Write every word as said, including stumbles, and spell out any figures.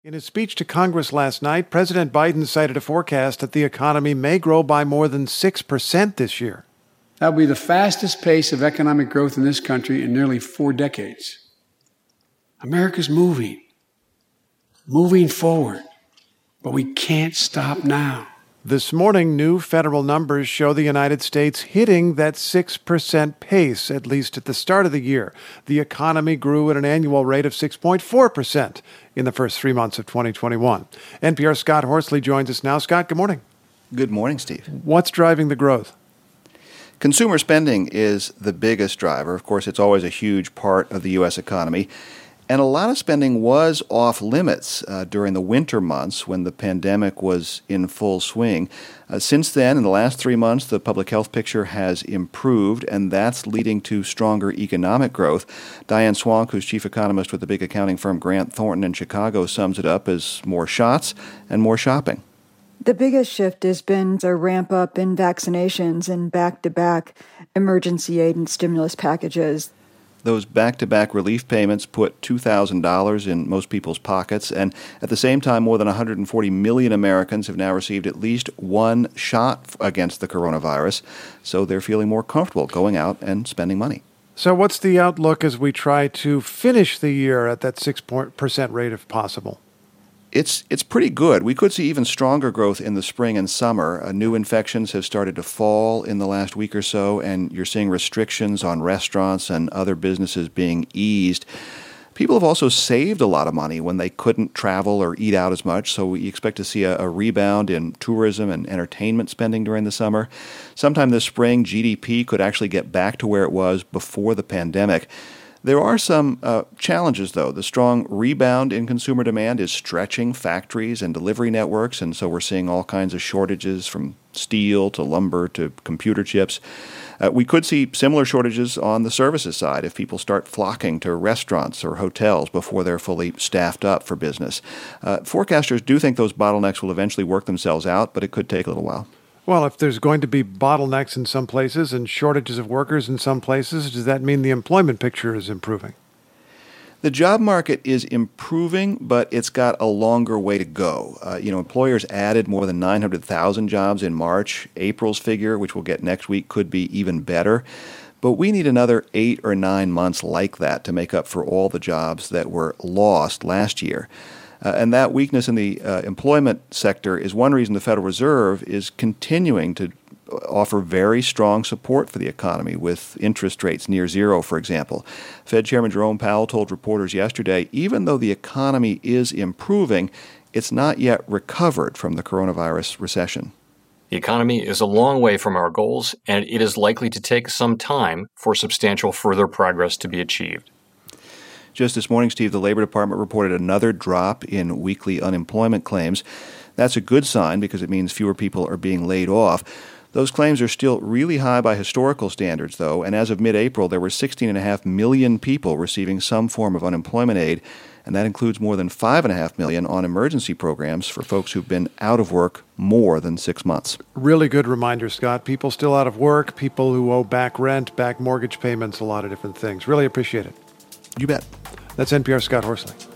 In his speech to Congress last night, President Biden cited a forecast that the economy may grow by more than six percent this year. That will be the fastest pace of economic growth in this country in nearly four decades. America's moving, moving forward, but we can't stop now. This morning, new federal numbers show the United States hitting that six percent pace, at least at the start of the year. The economy grew at an annual rate of six point four percent in the first three months of twenty twenty-one. N P R's Scott Horsley joins us now. Scott, good morning. Good morning, Steve. What's driving the growth? Consumer spending is the biggest driver. Of course, it's always a huge part of the U S economy. And a lot of spending was off limits uh, during the winter months when the pandemic was in full swing. Uh, since then, in the last three months, the public health picture has improved, and that's leading to stronger economic growth. Diane Swank, who's chief economist with the big accounting firm Grant Thornton in Chicago, sums it up as more shots and more shopping. The biggest shift has been a ramp up in vaccinations and back-to-back emergency aid and stimulus packages. Those back-to-back relief payments put two thousand dollars in most people's pockets, and at the same time, more than one hundred forty million Americans have now received at least one shot against the coronavirus, so they're feeling more comfortable going out and spending money. So what's the outlook as we try to finish the year at that six percent rate if possible? It's it's pretty good. We could see even stronger growth in the spring and summer. Uh, new infections have started to fall in the last week or so, and you're seeing restrictions on restaurants and other businesses being eased. People have also saved a lot of money when they couldn't travel or eat out as much, so we expect to see a, a rebound in tourism and entertainment spending during the summer. Sometime this spring, G D P could actually get back to where it was before the pandemic. There are some uh, challenges, though. The strong rebound in consumer demand is stretching factories and delivery networks, and so we're seeing all kinds of shortages from steel to lumber to computer chips. Uh, we could see similar shortages on the services side if people start flocking to restaurants or hotels before they're fully staffed up for business. Uh, forecasters do think those bottlenecks will eventually work themselves out, but it could take a little while. Well, if there's going to be bottlenecks in some places and shortages of workers in some places, does that mean the employment picture is improving? The job market is improving, but it's got a longer way to go. Uh, you know, employers added more than nine hundred thousand jobs in March. April's figure, which we'll get next week, could be even better. But we need another eight or nine months like that to make up for all the jobs that were lost last year. Uh, and that weakness in the uh, employment sector is one reason the Federal Reserve is continuing to offer very strong support for the economy with interest rates near zero, for example. Fed Chairman Jerome Powell told reporters yesterday, even though the economy is improving, it's not yet recovered from the coronavirus recession. The economy is a long way from our goals, and it is likely to take some time for substantial further progress to be achieved. Just this morning, Steve, the Labor Department reported another drop in weekly unemployment claims. That's a good sign because it means fewer people are being laid off. Those claims are still really high by historical standards, though, and as of mid-April, there were sixteen point five million people receiving some form of unemployment aid, and that includes more than five point five million on emergency programs for folks who've been out of work more than six months. Really good reminder, Scott. People still out of work, people who owe back rent, back mortgage payments, a lot of different things. Really appreciate it. You bet. That's N P R's Scott Horsley.